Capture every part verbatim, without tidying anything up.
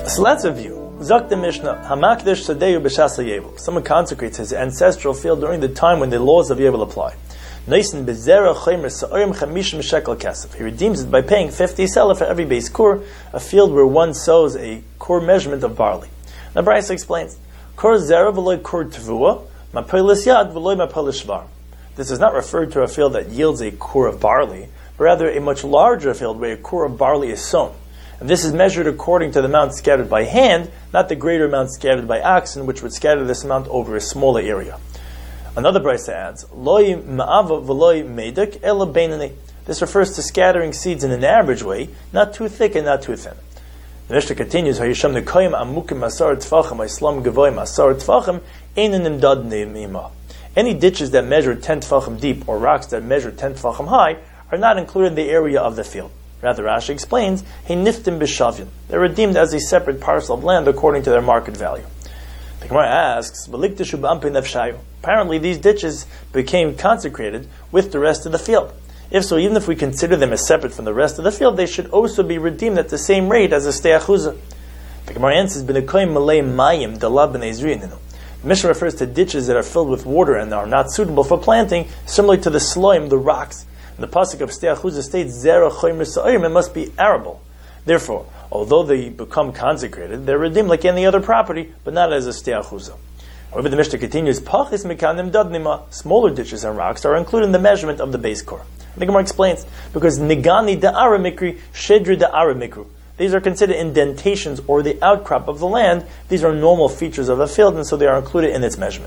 So let's review. Zok the Mishnah, Hamakdish Sadeyu B'Shas HaYevel. Someone consecrates his ancestral field during the time when the laws of Yevel apply. Noisin Bezerah Chaymer Sa'orim Chamishim Shekel Kesef. He redeems it by paying fifty selah for every base kur, a field where one sows a kur measurement of barley. Now Brisa explains, Kur Zerah v'loy Kur Tvua, Mapelis Yad v'loy Mapelis Shvar. This is not referred to a field that yields a kur of barley, but rather a much larger field where a kur of barley is sown. And this is measured according to the amount scattered by hand, not the greater amount scattered by oxen, which would scatter this amount over a smaller area. Another Brisa adds, Loi ma'ava v'loi medek ela beinani. This refers to scattering seeds in an average way, not too thick and not too thin. The Mishnah continues, Hayisham nekoyim amukim asar tfachim, Islam gevoyim asar tfachim, einanim dad ne'imah. Any ditches that measure ten tfachim deep, or rocks that measure ten tfachim high, are not included in the area of the field. Rather, Rashi explains, He niftim b'shavyin. They're redeemed as a separate parcel of land according to their market value. The Gemara asks, apparently these ditches became consecrated with the rest of the field. If so, even if we consider them as separate from the rest of the field, they should also be redeemed at the same rate as a stei achuzah. The Gemara answers, B'nekoyim malei mayim dalab b'nei zriyininu. The Mishnah refers to ditches that are filled with water and are not suitable for planting, similar to the sloim, the rocks. And the pasuk of stei achuzah states, Zerah choymer sa'orim, it must be arable. Therefore, although they become consecrated, they're redeemed like any other property, but not as a stei achuzah. However, the Mishnah continues, Pachis mekanim dadnima, smaller ditches and rocks are included in the measurement of the base core. The Gemara explains, because nigani da'ara mikri, shedri da'ara mikru. These are considered indentations or the outcrop of the land. These are normal features of a field, and so they are included in its measurement.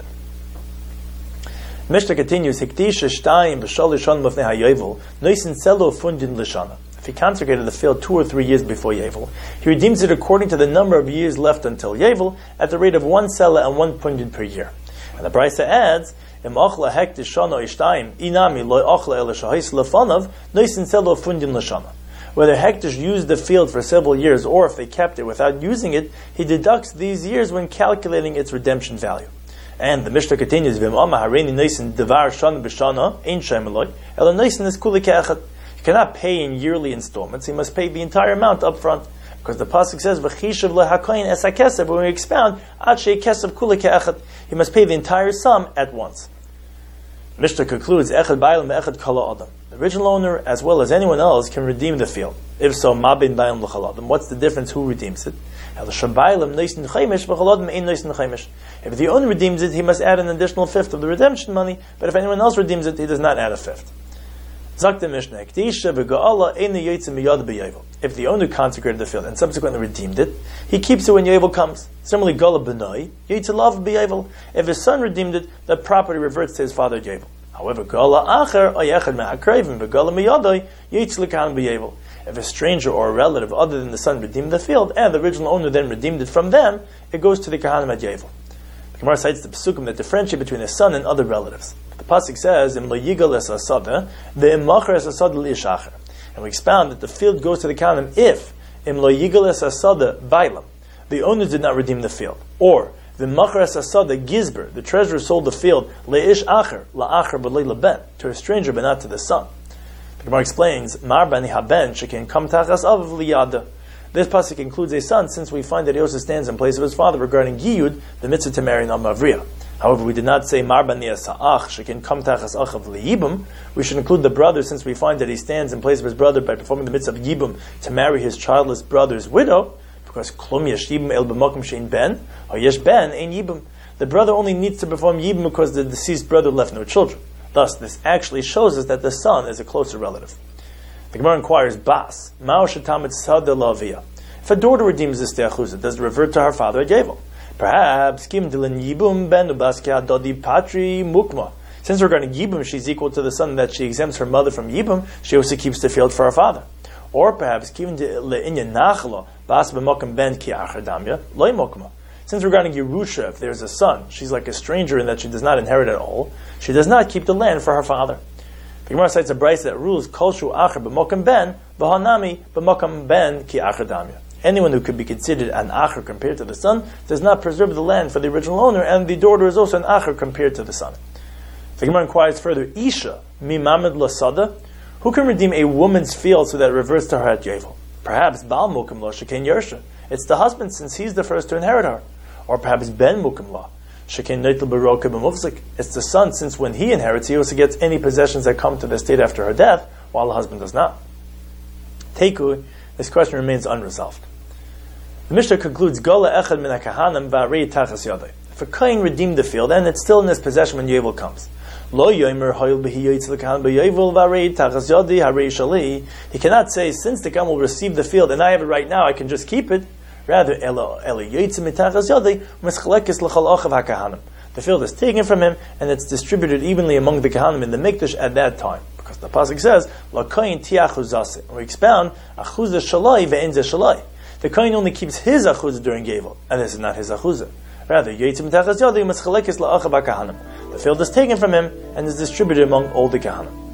The Mishnah continues, Hiktisha shtayim b'shalishon mufnei hayovel, noisin selo fundin lishana. If he consecrated the field two or three years before Yevel, he redeems it according to the number of years left until Yevel, at the rate of one selah and one pundin per year. And the Brisa adds, Im ochla hektish shana ishtayim, inami loy ochla el shahis lefanav, noisin selo fundin lishana. Whether Hektish used the field for several years or if they kept it without using it, he deducts these years when calculating its redemption value. And the Mishnah continues, V'm'ama hareini noisin devar shana b'shana, ein shaymeloi, ela noisin is kuli ke'echad. He cannot pay in yearly installments, he must pay the entire amount up front. Because the pasuk says, V'chishav lehakoyin es hakesev, when we expound, ad shei kesev kuli ke'echad, he must pay the entire sum at once. The Mishnah concludes, Echad ba'alim echad kala adam. The original owner, as well as anyone else, can redeem the field. If so, ma bin ba'alim l'chal adam. What's the difference? Who redeems it? If the owner redeems it, he must add an additional fifth of the redemption money, but if anyone else redeems it, he does not add a fifth. Zak the Mishnah, if the owner consecrated the field and subsequently redeemed it, he keeps it when Yevel comes. Similarly, Gala b'noi, yitzalav b'Yevel. If his son redeemed it, the property reverts to his father Yevel. However, Gala acher ayechad me'akrevim v'Gala miyadoi yitzlikan b'Yevel. If a stranger or a relative other than the son redeemed the field, and the original owner then redeemed it from them, it goes to the Kahanim at Yevel. The Gemara cites the Pesukim that differentiate between a son and other relatives. The pasuk says, "Im lo yigal es asada, ve'imachar es asada li'ishacher," and we expound that the field goes to the Kahanim if im lo yigal es asada bailam, the owners did not redeem the field, or v'imachar es asada gizber, the treasurer sold the field leish acher la'acher b'lei laben, to a stranger but not to the son. The Gemara explains, Mar bani haben shekin kam tachas av liyada. This pasuk includes a son, since we find that he also stands in place of his father regarding Yiyud, the mitzvah to marry Nam Avriya. However, we did not say Mar bani asa'ach shekin kam tachas achav liyibum. We should include the brother, since we find that he stands in place of his brother by performing the mitzvah of yibum to marry his childless brother's widow, because klum yesh yibum el b'makom shein ben, or yesh ben ein yibum. The brother only needs to perform yibum because the deceased brother left no children. Thus, this actually shows us that the son is a closer relative. The Gemara inquires, Bas, Mao shetamit sada lavia. If a daughter redeems this stei achuzah, does it revert to her father at Yevel? Perhaps, kim dilin yibum ben ubaske dodi patri mukma. Since regarding yibum, she's equal to the son that she exempts her mother from yibum, she also keeps the field for her father. Or perhaps, kim le'inya nachla bas b'mokam ben ki achadamya loy mokma. Since regarding Yerusha, if there's a son, she's like a stranger in that she does not inherit at all, she does not keep the land for her father. The Gemara cites a Brisa that rules, Kol shu acher b'mokam ben, v'hanami b'mokam ben ki acher damya. Anyone who could be considered an acher compared to the son does not preserve the land for the original owner, and the daughter is also an acher compared to the son. The Gemara inquires further, Isha, mi mamed lasada, who can redeem a woman's field so that it reverts to her at Yevel? Perhaps Baal mokum lo sheken yersha. it's the husband since he's the first to inherit her. Or perhaps ben mukim la. Shekin neitel beroka b'mufzik. It's the son since when he inherits, he also gets any possessions that come to the estate after her death, while the husband does not. Teiku, this question remains unresolved. The Mishnah concludes, Gola echad min hakahanim va'arei tachas yadai. If a kohen redeemed the field, then it's still in his possession when Yovel comes. Lo yomer hoyel b'hi yoytz l'kahan b'yovel v'arei tachas yadai harei shali. He cannot say, since the kohen will receive the field and I have it right now, I can just keep it. Rather, elo elo yoytz mitachas yadai mischalekes l'chal achav hakahanim. The field is taken from him and it's distributed evenly among the kahanim in the mikdash at that time. Because the pasuk says, La kohen tiachuzase. We expound, achuzah shalai ve'enze shalai. The kohen only keeps his achuzah during Yovel, and this is not his achuzah. Rather, yoytzim tachas yadai mischalekes la'achav hakahanim. The field is taken from him and is distributed among all the kahanim.